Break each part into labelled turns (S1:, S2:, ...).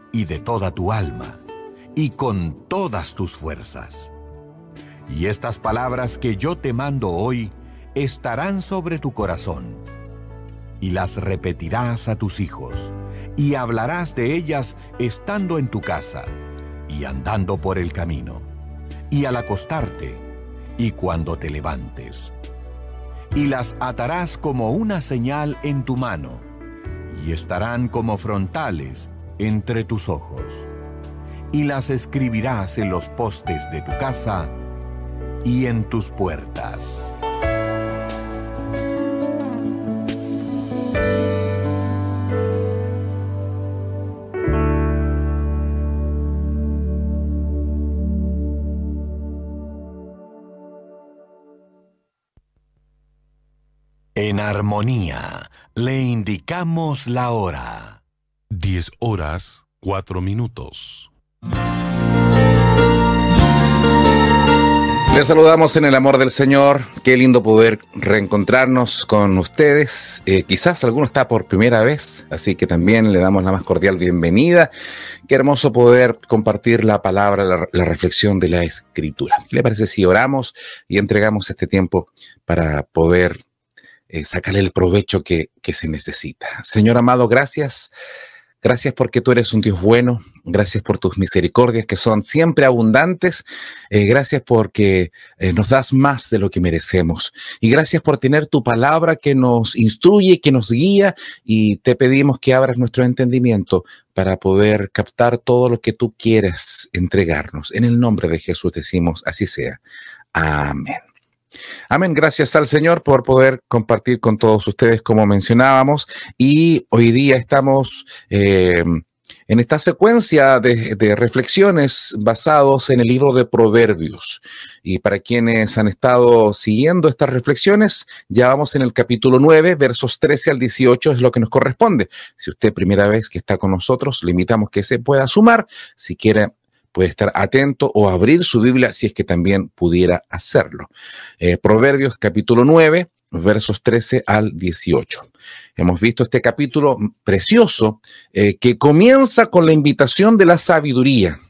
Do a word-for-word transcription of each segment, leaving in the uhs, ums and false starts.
S1: y de toda tu alma, y con todas tus fuerzas. Y estas palabras que yo te mando hoy estarán sobre tu corazón, y las repetirás a tus hijos, y hablarás de ellas estando en tu casa, y andando por el camino, y al acostarte, y cuando te levantes. Y las atarás como una señal en tu mano, y estarán como frontales entre tus ojos. Y las escribirás en los postes de tu casa y en tus puertas. En armonía, le indicamos la hora.
S2: Diez horas, cuatro minutos.
S3: Les saludamos en el amor del Señor. Qué lindo poder reencontrarnos con ustedes. Eh, quizás alguno está por primera vez, así que también le damos la más cordial bienvenida. Qué hermoso poder compartir la palabra, la, la reflexión de la Escritura. ¿Qué le parece si oramos y entregamos este tiempo para poder eh, sacarle el provecho que, que se necesita? Señor amado, gracias. Gracias porque tú eres un Dios bueno. Gracias por tus misericordias que son siempre abundantes. Eh, gracias porque eh, nos das más de lo que merecemos. Y gracias por tener tu palabra que nos instruye, que nos guía. Y te pedimos que abras nuestro entendimiento para poder captar todo lo que tú quieres entregarnos. En el nombre de Jesús decimos, así sea. Amén. Amén. Gracias al Señor por poder compartir con todos ustedes, como mencionábamos. Y hoy día estamos eh, en esta secuencia de, de reflexiones basados en el libro de Proverbios. Y para quienes han estado siguiendo estas reflexiones, ya vamos en el capítulo nueve, versos trece al dieciocho, es lo que nos corresponde. Si usted primera vez que está con nosotros, le invitamos que se pueda sumar. Si quiere, puede estar atento o abrir su Biblia si es que también pudiera hacerlo. Eh, Proverbios capítulo nueve, versos trece al dieciocho. Hemos visto este capítulo precioso eh, que comienza con la invitación de la sabiduría,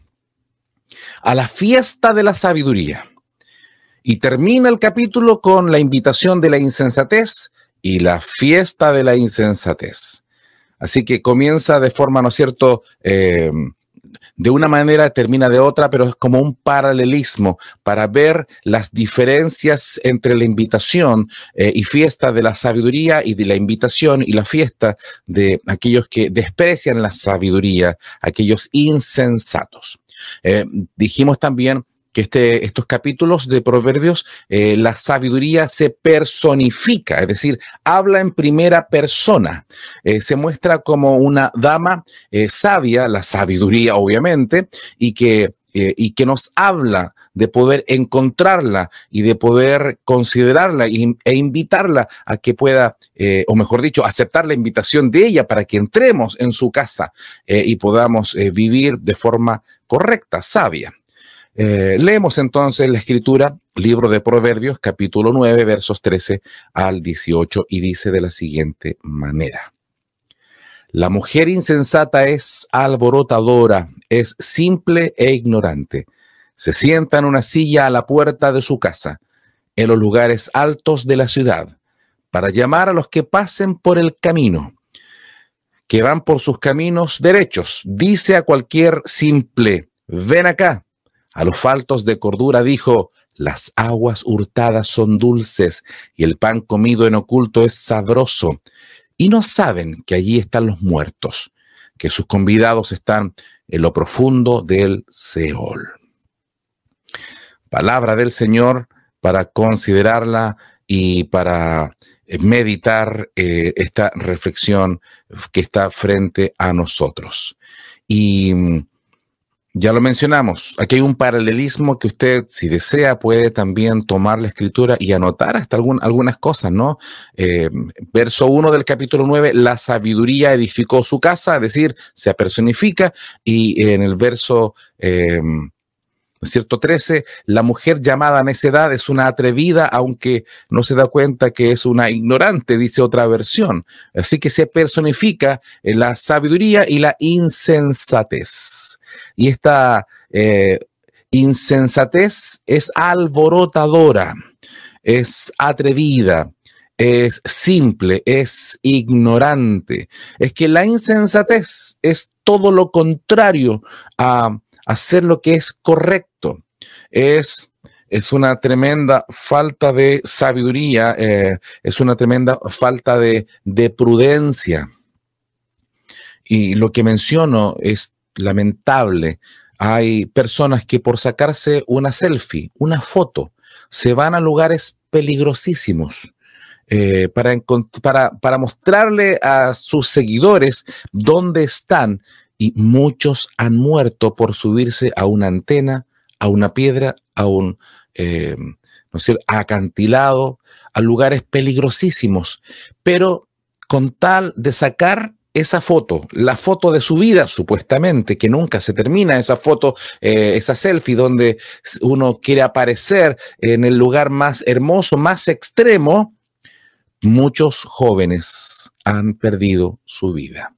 S3: a la fiesta de la sabiduría. Y termina el capítulo con la invitación de la insensatez y la fiesta de la insensatez. Así que comienza de forma, ¿no es cierto?, eh, de una manera, termina de otra, pero es como un paralelismo para ver las diferencias entre la invitación eh, y fiesta de la sabiduría y de la invitación y la fiesta de aquellos que desprecian la sabiduría, aquellos insensatos. Eh, dijimos también que este, estos capítulos de Proverbios, eh, la sabiduría se personifica, es decir, habla en primera persona, eh, se muestra como una dama eh, sabia, la sabiduría obviamente, y que, eh, y que nos habla de poder encontrarla y de poder considerarla y, e invitarla a que pueda, eh, o mejor dicho, aceptar la invitación de ella para que entremos en su casa eh, y podamos eh, vivir de forma correcta, sabia. Eh, leemos entonces la Escritura, libro de Proverbios, capítulo nueve, versos trece al dieciocho, y dice de la siguiente manera. La mujer insensata es alborotadora, es simple e ignorante. Se sienta en una silla a la puerta de su casa, en los lugares altos de la ciudad, para llamar a los que pasen por el camino, que van por sus caminos derechos. Dice a cualquier simple, ven acá. A los faltos de cordura dijo, las aguas hurtadas son dulces y el pan comido en oculto es sabroso. Y no saben que allí están los muertos, que sus convidados están en lo profundo del Seol. Palabra del Señor para considerarla y para meditar eh, esta reflexión que está frente a nosotros. Y ya lo mencionamos, aquí hay un paralelismo que usted, si desea, puede también tomar la Escritura y anotar hasta algún, algunas cosas, ¿no? Eh, verso uno del capítulo nueve, la sabiduría edificó su casa, es decir, se personifica, y en el verso eh, ¿no es cierto? trece, la mujer llamada necedad es una atrevida, aunque no se da cuenta que es una ignorante, dice otra versión. Así que se personifica en la sabiduría y la insensatez. Y esta eh, insensatez es alborotadora, es atrevida, es simple, es ignorante. Es que la insensatez es todo lo contrario a hacer lo que es correcto. Es, es una tremenda falta de sabiduría, eh, es una tremenda falta de, de prudencia. Y lo que menciono es lamentable. Hay personas que por sacarse una selfie, una foto, se van a lugares peligrosísimos eh, para, para, para mostrarle a sus seguidores dónde están. Y muchos han muerto por subirse a una antena, a una piedra, a un eh, no sé, acantilado, a lugares peligrosísimos. Pero con tal de sacar esa foto, la foto de su vida, supuestamente, que nunca se termina, esa foto, eh, esa selfie donde uno quiere aparecer en el lugar más hermoso, más extremo, muchos jóvenes han perdido su vida.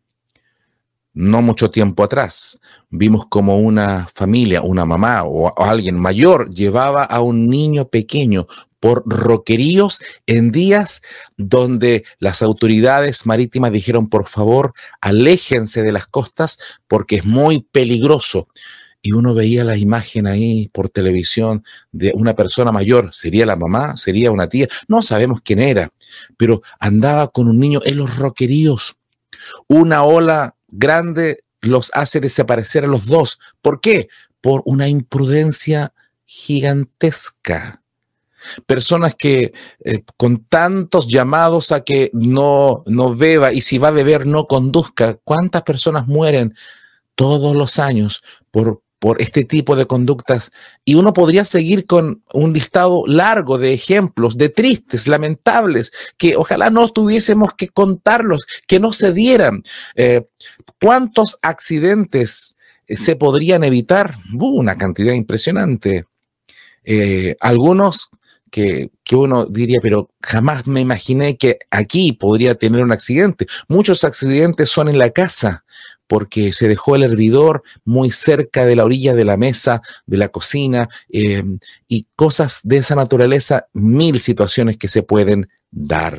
S3: No mucho tiempo atrás, vimos como una familia, una mamá o, o alguien mayor llevaba a un niño pequeño por roqueríos en días donde las autoridades marítimas dijeron, por favor, aléjense de las costas porque es muy peligroso. Y uno veía la imagen ahí por televisión de una persona mayor, ¿sería la mamá? ¿Sería una tía? No sabemos quién era, pero andaba con un niño en los roqueríos. Una ola grande los hace desaparecer a los dos. ¿Por qué? Por una imprudencia gigantesca. Personas que eh, con tantos llamados a que no, no beba y si va a beber no conduzca. ¿Cuántas personas mueren todos los años por, por este tipo de conductas? Y uno podría seguir con un listado largo de ejemplos, de tristes, lamentables, que ojalá no tuviésemos que contarlos, que no se dieran. Eh, ¿Cuántos accidentes se podrían evitar? Uh, una cantidad impresionante. Eh, algunos que, que uno diría, pero jamás me imaginé que aquí podría tener un accidente. Muchos accidentes son en la casa, porque se dejó el hervidor muy cerca de la orilla de la mesa, de la cocina, eh, y cosas de esa naturaleza, mil situaciones que se pueden dar.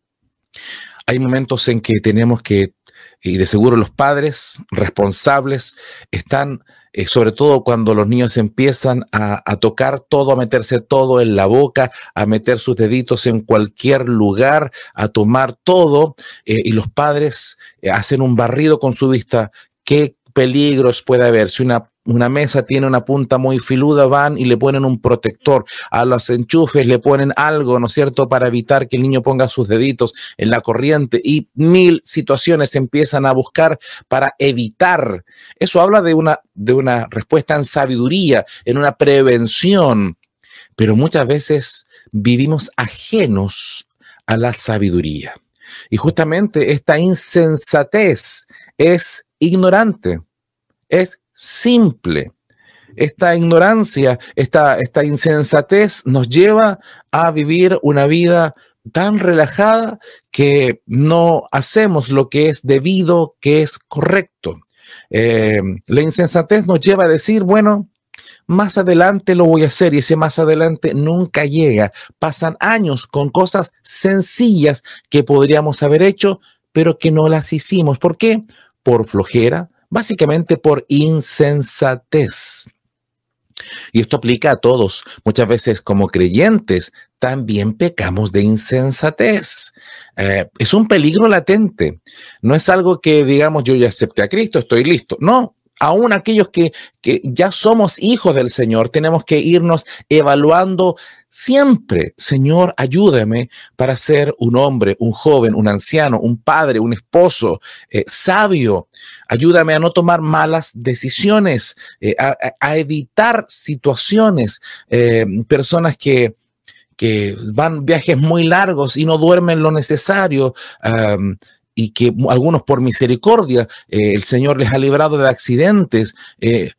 S3: Hay momentos en que tenemos que, y de seguro los padres responsables están, eh, sobre todo cuando los niños empiezan a, a tocar todo, a meterse todo en la boca, a meter sus deditos en cualquier lugar, a tomar todo, eh, y los padres eh, hacen un barrido con su vista. ¿Qué peligros puede haber? Si una Una mesa tiene una punta muy filuda, van y le ponen un protector. A los enchufes le ponen algo, ¿no es cierto?, para evitar que el niño ponga sus deditos en la corriente, y mil situaciones empiezan a buscar para evitar. Eso habla de una, de una respuesta en sabiduría, en una prevención, pero muchas veces vivimos ajenos a la sabiduría. Y justamente esta insensatez es ignorante, es simple. Esta ignorancia, esta, esta insensatez nos lleva a vivir una vida tan relajada que no hacemos lo que es debido, que es correcto. Eh, la insensatez nos lleva a decir, bueno, más adelante lo voy a hacer, y ese más adelante nunca llega. Pasan años con cosas sencillas que podríamos haber hecho, pero que no las hicimos. ¿Por qué? Por flojera, básicamente por insensatez. Y esto aplica a todos. Muchas veces como creyentes también pecamos de insensatez. Eh, es un peligro latente. No es algo que digamos, yo ya acepté a Cristo, estoy listo. No, aún aquellos que, que ya somos hijos del Señor, tenemos que irnos evaluando siempre. Señor, ayúdame para ser un hombre, un joven, un anciano, un padre, un esposo eh, sabio. Ayúdame a no tomar malas decisiones, eh, a, a evitar situaciones, eh, personas que, que van viajes muy largos y no duermen lo necesario, um, y que algunos por misericordia eh, el Señor les ha librado de accidentes. Eh,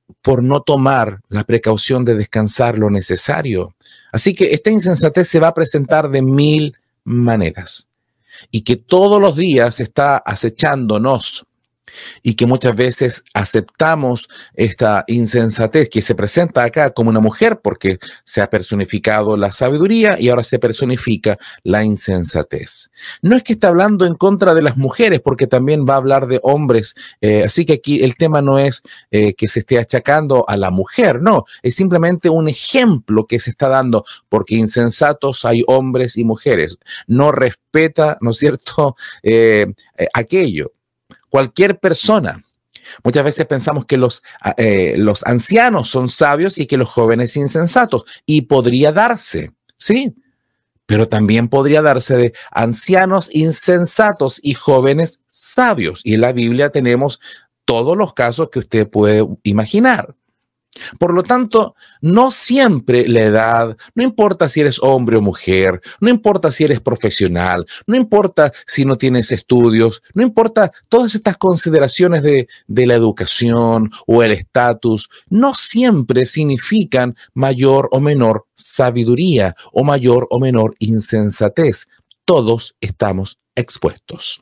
S3: por no tomar la precaución de descansar lo necesario. Así que esta insensatez se va a presentar de mil maneras y que todos los días está acechándonos y que muchas veces aceptamos esta insensatez que se presenta acá como una mujer porque se ha personificado la sabiduría y ahora se personifica la insensatez. No es que está hablando en contra de las mujeres porque también va a hablar de hombres, eh, así que aquí el tema no es eh, que se esté achacando a la mujer, no, es simplemente un ejemplo que se está dando porque insensatos hay hombres y mujeres. No respeta, ¿no es cierto?, eh, eh, aquello. Cualquier persona. Muchas veces pensamos que los, eh, los ancianos son sabios y que los jóvenes insensatos. Y podría darse, ¿sí? Pero también podría darse de ancianos insensatos y jóvenes sabios. Y en la Biblia tenemos todos los casos que usted puede imaginar. Por lo tanto, no siempre la edad, no importa si eres hombre o mujer, no importa si eres profesional, no importa si no tienes estudios, no importa todas estas consideraciones de, de la educación o el estatus, no siempre significan mayor o menor sabiduría o mayor o menor insensatez. Todos estamos expuestos.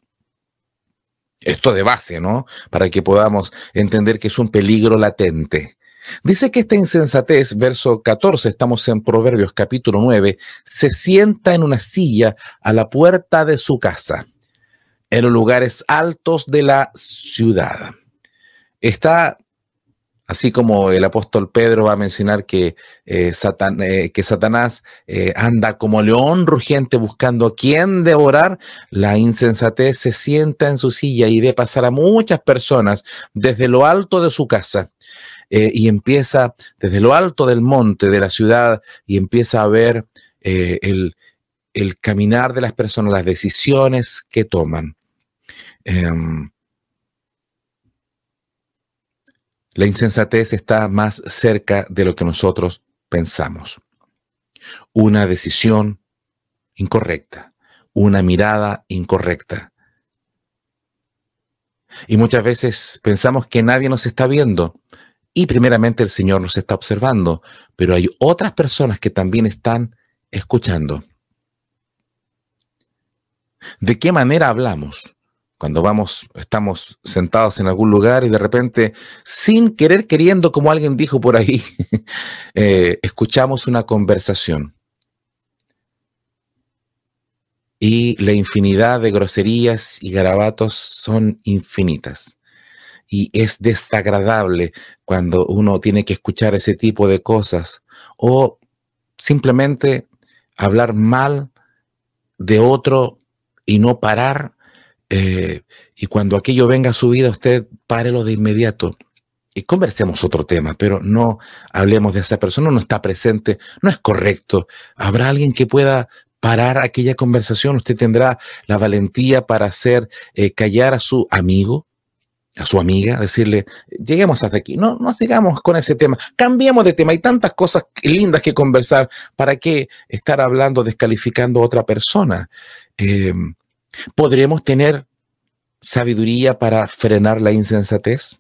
S3: Esto de base, ¿no? Para que podamos entender que es un peligro latente. Dice que esta insensatez, verso catorce, estamos en Proverbios capítulo nueve, se sienta en una silla a la puerta de su casa, en los lugares altos de la ciudad. Está, así como el apóstol Pedro va a mencionar que, eh, Satan, eh, que Satanás eh, anda como león rugiente buscando a quién devorar, la insensatez se sienta en su silla y ve pasar a muchas personas desde lo alto de su casa. Eh, y empieza desde lo alto del monte de la ciudad y empieza a ver eh, el, el caminar de las personas, las decisiones que toman. Eh, la insensatez está más cerca de lo que nosotros pensamos. Una decisión incorrecta, una mirada incorrecta. Y muchas veces pensamos que nadie nos está viendo. Y primeramente el Señor nos está observando, pero hay otras personas que también están escuchando. ¿De qué manera hablamos? Cuando vamos, estamos sentados en algún lugar y de repente, sin querer queriendo, como alguien dijo por ahí, eh, escuchamos una conversación. Y la infinidad de groserías y garabatos son infinitas. Y es desagradable cuando uno tiene que escuchar ese tipo de cosas o simplemente hablar mal de otro y no parar. Eh, y cuando aquello venga a su vida, usted párelo de inmediato y conversemos otro tema, pero no hablemos de esa persona, no está presente, no es correcto. ¿Habrá alguien que pueda parar aquella conversación? ¿Usted tendrá la valentía para hacer eh, callar a su amigo? A su amiga, decirle, lleguemos hasta aquí, no, no sigamos con ese tema, cambiemos de tema, hay tantas cosas lindas que conversar, ¿para qué estar hablando, descalificando a otra persona? Eh, ¿Podremos tener sabiduría para frenar la insensatez?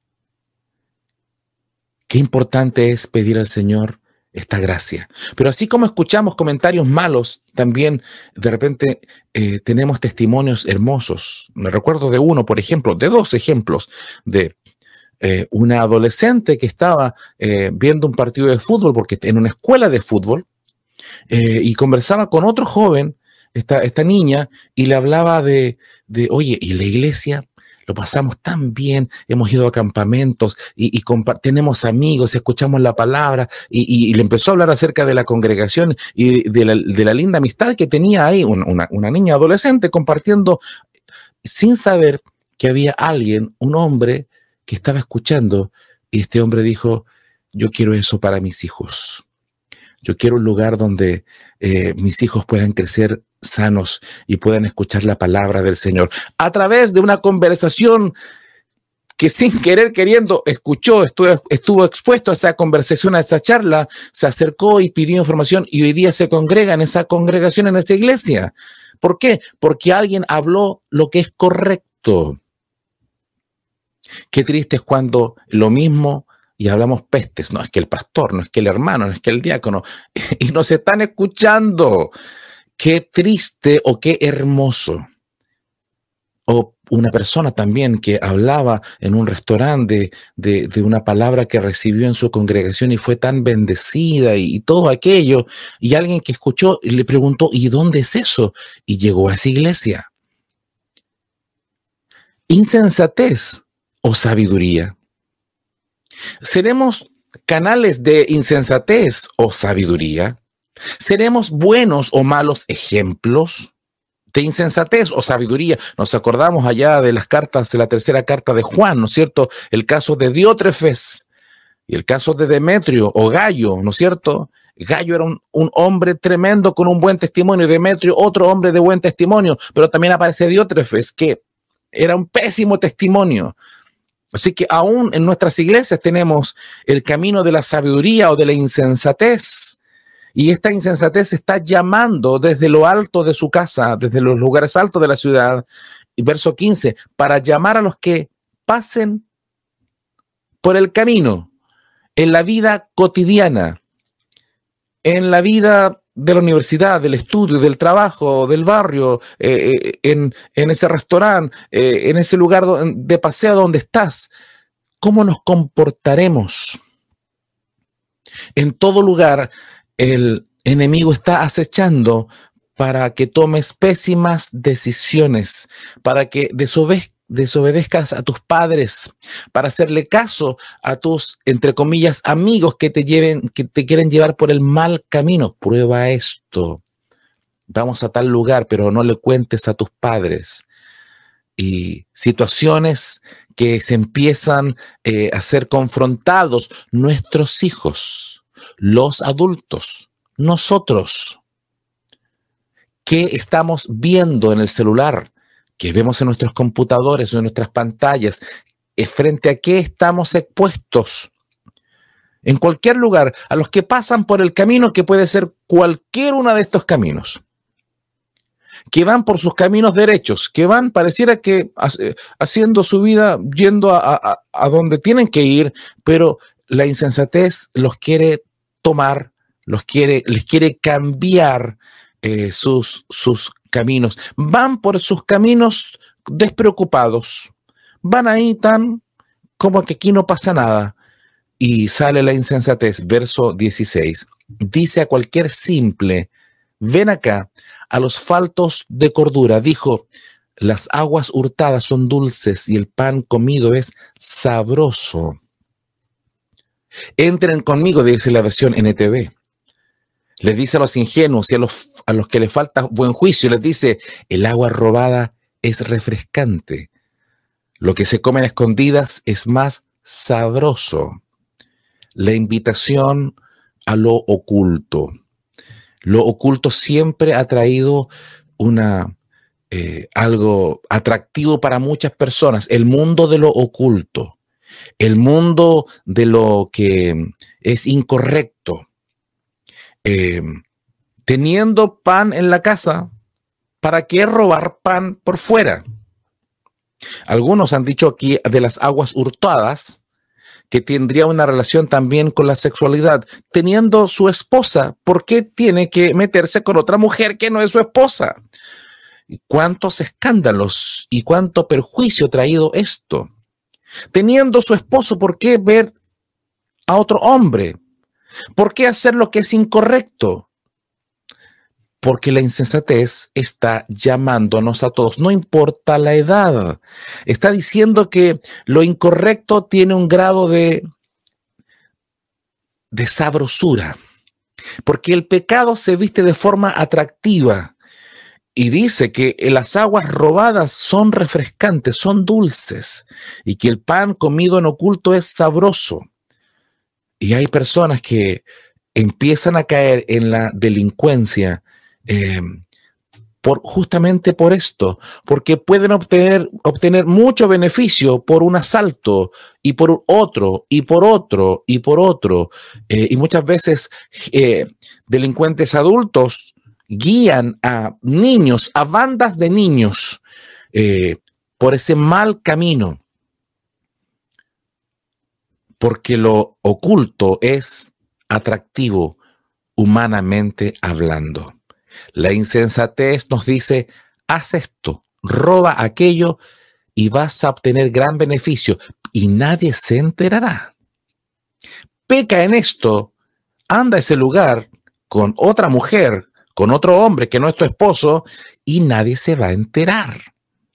S3: Qué importante es pedir al Señor esta gracia. Pero así como escuchamos comentarios malos, también de repente eh, tenemos testimonios hermosos. Me recuerdo de uno, por ejemplo, de dos ejemplos, de eh, una adolescente que estaba eh, viendo un partido de fútbol, porque en una escuela de fútbol, eh, y conversaba con otro joven, esta, esta niña, y le hablaba de, de, oye, ¿y la iglesia? Lo pasamos tan bien, hemos ido a campamentos y, y tenemos amigos, escuchamos la palabra y, y, y le empezó a hablar acerca de la congregación y de la, de la linda amistad que tenía ahí, una, una niña adolescente compartiendo sin saber que había alguien, un hombre que estaba escuchando y este hombre dijo, yo quiero eso para mis hijos. Yo quiero un lugar donde eh, mis hijos puedan crecer sanos y puedan escuchar la palabra del Señor. A través de una conversación que sin querer queriendo escuchó, estuvo, estuvo expuesto a esa conversación, a esa charla, se acercó y pidió información y hoy día se congrega en esa congregación, en esa iglesia. ¿Por qué? Porque alguien habló lo que es correcto. Qué triste es cuando lo mismo y hablamos pestes. No es que el pastor, no es que el hermano, no es que el diácono. Y nos están escuchando. Qué triste o qué hermoso. O una persona también que hablaba en un restaurante de, de, de una palabra que recibió en su congregación y fue tan bendecida y, y todo aquello. Y alguien que escuchó y le preguntó, ¿y dónde es eso? Y llegó a esa iglesia. Insensatez o sabiduría. ¿Seremos canales de insensatez o sabiduría? ¿Seremos buenos o malos ejemplos de insensatez o sabiduría? Nos acordamos allá de las cartas, de la tercera carta de Juan, ¿no es cierto? El caso de Diótrefes y el caso de Demetrio o Gallo, ¿no es cierto? Gallo era un, un hombre tremendo con un buen testimonio, Demetrio otro hombre de buen testimonio, pero también aparece Diótrefes, que era un pésimo testimonio. Así que aún en nuestras iglesias tenemos el camino de la sabiduría o de la insensatez. Y esta insensatez está llamando desde lo alto de su casa, desde los lugares altos de la ciudad, y verso quince, para llamar a los que pasen por el camino, en la vida cotidiana, en la vida de la universidad, del estudio, del trabajo, del barrio, eh, en, en ese restaurante, eh, en ese lugar de paseo donde estás. ¿Cómo nos comportaremos? En todo lugar, el enemigo está acechando para que tomes pésimas decisiones, para que desobedezcas desobedezcas a tus padres, para hacerle caso a tus, entre comillas, amigos que te lleven, que te quieren llevar por el mal camino. Prueba esto. Vamos a tal lugar, pero no le cuentes a tus padres. Y situaciones que se empiezan eh, a ser confrontados, nuestros hijos, los adultos, nosotros. ¿Qué estamos viendo en el celular? Que vemos en nuestros computadores, en nuestras pantallas, frente a qué estamos expuestos. En cualquier lugar, a los que pasan por el camino, que puede ser cualquier uno de estos caminos, que van por sus caminos derechos, que van, pareciera que haciendo su vida, yendo a, a, a donde tienen que ir, pero la insensatez los quiere tomar, los quiere, les quiere cambiar eh, sus, sus caminos. Van por sus caminos despreocupados. Van ahí tan como que aquí no pasa nada. Y sale la insensatez. Verso dieciséis. Dice a cualquier simple, ven acá, a los faltos de cordura. Dijo, las aguas hurtadas son dulces y el pan comido es sabroso. Entren conmigo, dice la versión N T V. Les dice a los ingenuos y a los, a los que les falta buen juicio, les dice, el agua robada es refrescante. Lo que se come en escondidas es más sabroso. La invitación a lo oculto. Lo oculto siempre ha traído una, eh, algo atractivo para muchas personas. El mundo de lo oculto. El mundo de lo que es incorrecto. Eh, teniendo pan en la casa, ¿para qué robar pan por fuera? Algunos han dicho aquí de las aguas hurtadas que tendría una relación también con la sexualidad. Teniendo su esposa, ¿por qué tiene que meterse con otra mujer que no es su esposa? ¿Cuántos escándalos y cuánto perjuicio ha traído esto? Teniendo su esposo, ¿por qué ver a otro hombre? ¿Por qué hacer lo que es incorrecto? Porque la insensatez está llamándonos a todos, no importa la edad. Está diciendo que lo incorrecto tiene un grado de, de sabrosura, porque el pecado se viste de forma atractiva y dice que las aguas robadas son refrescantes, son dulces, y que el pan comido en oculto es sabroso. Y hay personas que empiezan a caer en la delincuencia eh, por, justamente por esto, porque pueden obtener, obtener mucho beneficio por un asalto y por otro, y por otro, y por otro. Eh, y muchas veces eh, delincuentes adultos guían a niños, a bandas de niños, eh, por ese mal camino. porque lo oculto es atractivo humanamente hablando. La insensatez nos dice, haz esto, roba aquello y vas a obtener gran beneficio y nadie se enterará. Peca en esto, anda a ese lugar con otra mujer, con otro hombre que no es tu esposo y nadie se va a enterar.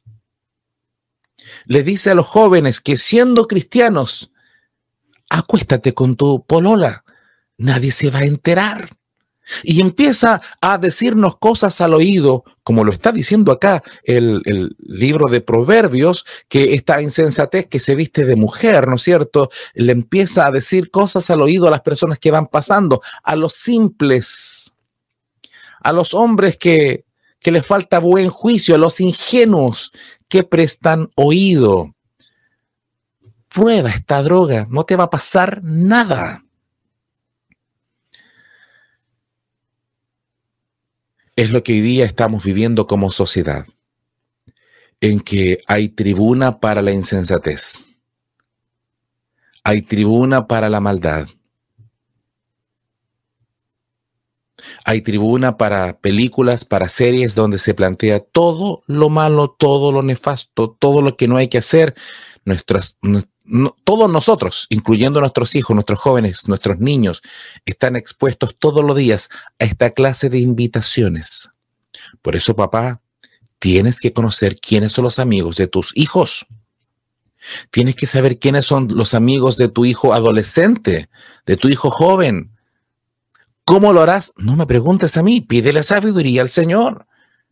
S3: Le dice a los jóvenes que siendo cristianos, acuéstate con tu polola, nadie se va a enterar. Y empieza a decirnos cosas al oído, como lo está diciendo acá el, el libro de Proverbios, que esta insensatez que se viste de mujer, ¿no es cierto? Le empieza a decir cosas al oído a las personas que van pasando, a los simples, a los hombres que, que les falta buen juicio, a los ingenuos que prestan oído. Prueba esta droga, no te va a pasar nada. Es lo que hoy día estamos viviendo como sociedad, en que hay tribuna para la insensatez, hay tribuna para la maldad, hay tribuna para películas, para series donde se plantea todo lo malo, todo lo nefasto, todo lo que no hay que hacer. Nuestras, no, todos nosotros, incluyendo nuestros hijos, nuestros jóvenes, nuestros niños, están expuestos todos los días a esta clase de invitaciones. Por eso, papá, tienes que conocer quiénes son los amigos de tus hijos. Tienes que saber quiénes son los amigos de tu hijo adolescente, de tu hijo joven. ¿Cómo lo harás? No me preguntes a mí, pídele sabiduría al Señor.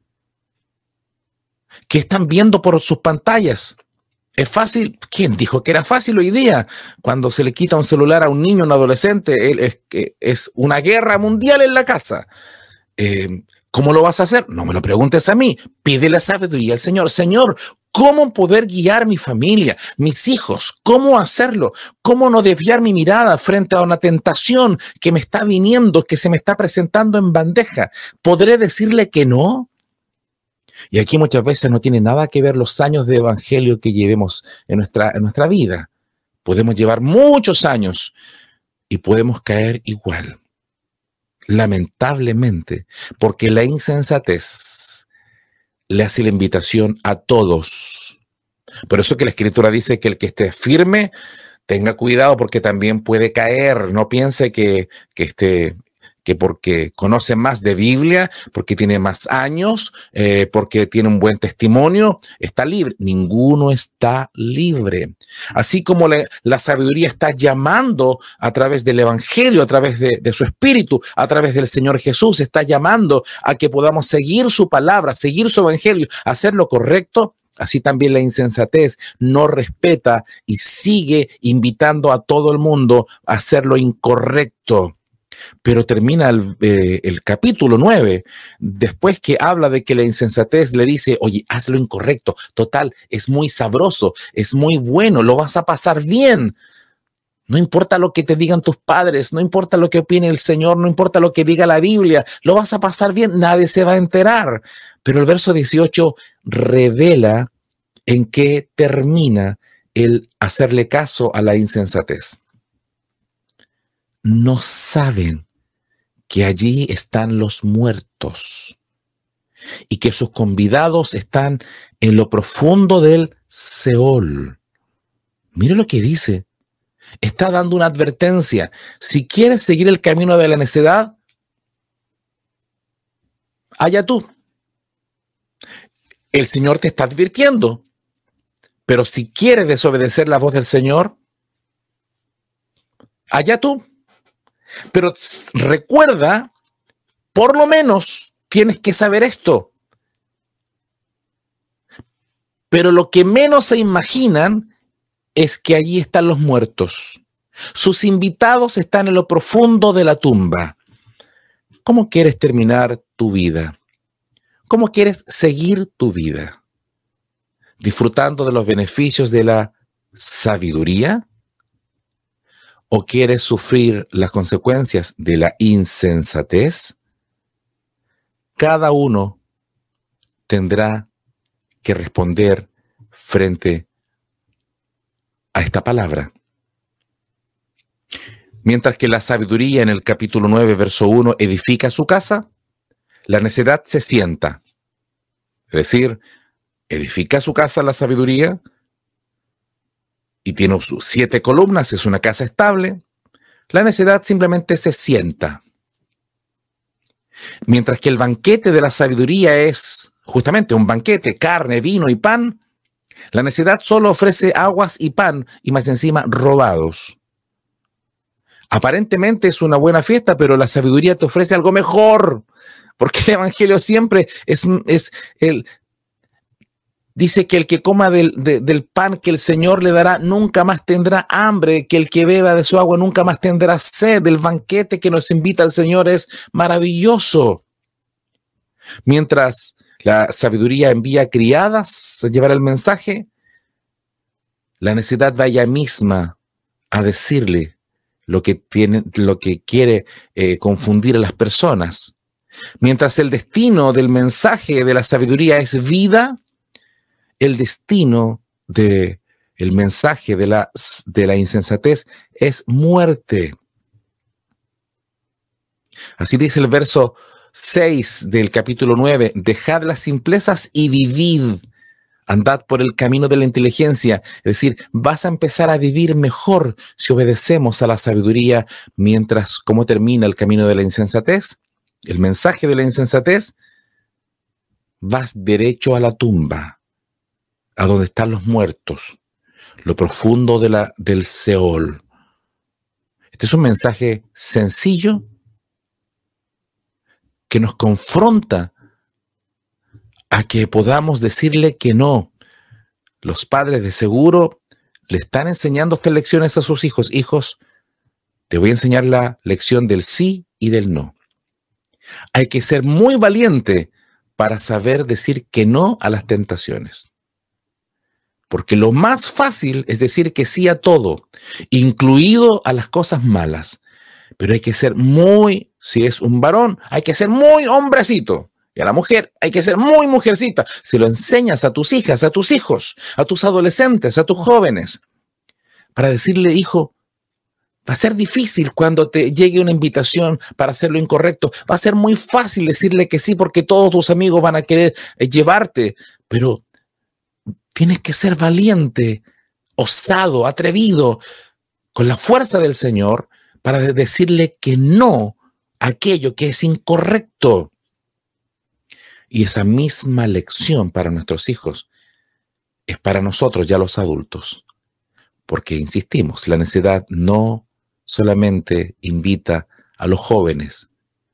S3: ¿Qué están viendo por sus pantallas? ¿Es fácil? ¿Quién dijo que era fácil hoy día? Cuando se le quita un celular a un niño, un adolescente, él es, es una guerra mundial en la casa. Eh, ¿Cómo lo vas a hacer? No me lo preguntes a mí. Pide la sabiduría al Señor. Señor, ¿cómo poder guiar mi familia, mis hijos? ¿Cómo hacerlo? ¿Cómo no desviar mi mirada frente a una tentación que me está viniendo, que se me está presentando en bandeja? ¿Podré decirle que no? Y aquí muchas veces no tiene nada que ver los años de evangelio que llevemos en nuestra, en nuestra vida. Podemos llevar muchos años y podemos caer igual, lamentablemente, porque la insensatez le hace la invitación a todos. Por eso que la Escritura dice que el que esté firme, tenga cuidado porque también puede caer. No piense que, que esté... que porque conoce más de Biblia, porque tiene más años, eh, porque tiene un buen testimonio, está libre. Ninguno está libre. Así como la, la sabiduría está llamando a través del Evangelio, a través de, de su Espíritu, a través del Señor Jesús, está llamando a que podamos seguir su palabra, seguir su Evangelio, hacer lo correcto. Así también la insensatez no respeta y sigue invitando a todo el mundo a hacer lo incorrecto. Pero termina el, eh, el capítulo nueve, después que habla de que la insensatez le dice, oye, haz lo incorrecto, total, es muy sabroso, es muy bueno, lo vas a pasar bien. No importa lo que te digan tus padres, no importa lo que opine el Señor, no importa lo que diga la Biblia, lo vas a pasar bien, nadie se va a enterar. Pero el verso dieciocho revela en qué termina el hacerle caso a la insensatez. No saben que allí están los muertos y que sus convidados están en lo profundo del Seol. Mire lo que dice. Está dando una advertencia. Si quieres seguir el camino de la necedad, allá tú. El Señor te está advirtiendo. Pero si quieres desobedecer la voz del Señor, allá tú. Pero recuerda, por lo menos tienes que saber esto. Pero lo que menos se imaginan es que allí están los muertos. Sus invitados están en lo profundo de la tumba. ¿Cómo quieres terminar tu vida? ¿Cómo quieres seguir tu vida? ¿Disfrutando de los beneficios de la sabiduría? ¿O quieres sufrir las consecuencias de la insensatez? Cada uno tendrá que responder frente a esta palabra. Mientras que la sabiduría en el capítulo nueve, verso uno, edifica su casa, la necedad se sienta. Es decir, edifica su casa la sabiduría y tiene sus siete columnas, es una casa estable. La necedad simplemente se sienta. Mientras que el banquete de la sabiduría es justamente un banquete, carne, vino y pan, la necedad solo ofrece aguas y pan y más encima robados. Aparentemente es una buena fiesta, pero la sabiduría te ofrece algo mejor, porque el evangelio siempre es, es el, dice que el que coma del, de, del pan que el Señor le dará nunca más tendrá hambre, que el que beba de su agua nunca más tendrá sed. El banquete que nos invita el Señor es maravilloso. Mientras la sabiduría envía criadas a llevar el mensaje, la necedad va ella misma a decirle lo que tiene, lo que quiere eh, confundir a las personas. Mientras el destino del mensaje de la sabiduría es vida, el destino del mensaje de la, de la insensatez es muerte. Así dice el verso seis del capítulo nueve, dejad las simplezas y vivid. Andad por el camino de la inteligencia, es decir, vas a empezar a vivir mejor si obedecemos a la sabiduría, mientras, ¿cómo termina el camino de la insensatez? El mensaje de la insensatez, vas derecho a la tumba, a donde están los muertos, lo profundo de la, del Seol. Este es un mensaje sencillo que nos confronta a que podamos decirle que no. Los padres de seguro le están enseñando estas lecciones a sus hijos. Hijos, te voy a enseñar la lección del sí y del no. Hay que ser muy valiente para saber decir que no a las tentaciones. Porque lo más fácil es decir que sí a todo, incluido a las cosas malas. Pero hay que ser muy, si es un varón, hay que ser muy hombrecito. Y a la mujer hay que ser muy mujercita. Si lo enseñas a tus hijas, a tus hijos, a tus adolescentes, a tus jóvenes, para decirle, hijo, va a ser difícil cuando te llegue una invitación para hacer lo incorrecto. Va a ser muy fácil decirle que sí porque todos tus amigos van a querer llevarte. Pero tienes que ser valiente, osado, atrevido, con la fuerza del Señor para decirle que no a aquello que es incorrecto. Y esa misma lección para nuestros hijos es para nosotros ya los adultos. Porque, insistimos, la necedad no solamente invita a los jóvenes,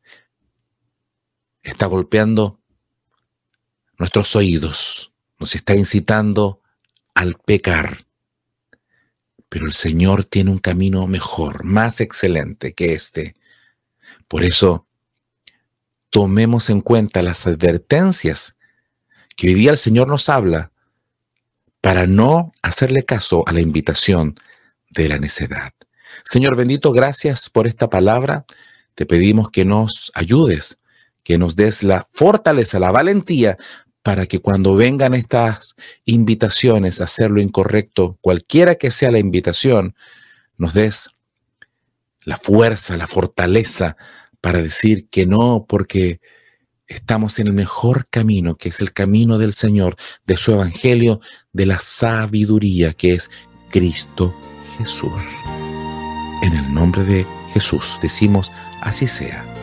S3: está golpeando nuestros oídos, nos está incitando al pecar. Pero el Señor tiene un camino mejor, más excelente que este. Por eso, tomemos en cuenta las advertencias que hoy día el Señor nos habla para no hacerle caso a la invitación de la necedad. Señor bendito, gracias por esta palabra. Te pedimos que nos ayudes, que nos des la fortaleza, la valentía, para que cuando vengan estas invitaciones a hacer lo incorrecto, cualquiera que sea la invitación, nos des la fuerza, la fortaleza para decir que no, porque estamos en el mejor camino, que es el camino del Señor, de su evangelio, de la sabiduría, que es Cristo Jesús. En el nombre de Jesús decimos, así sea.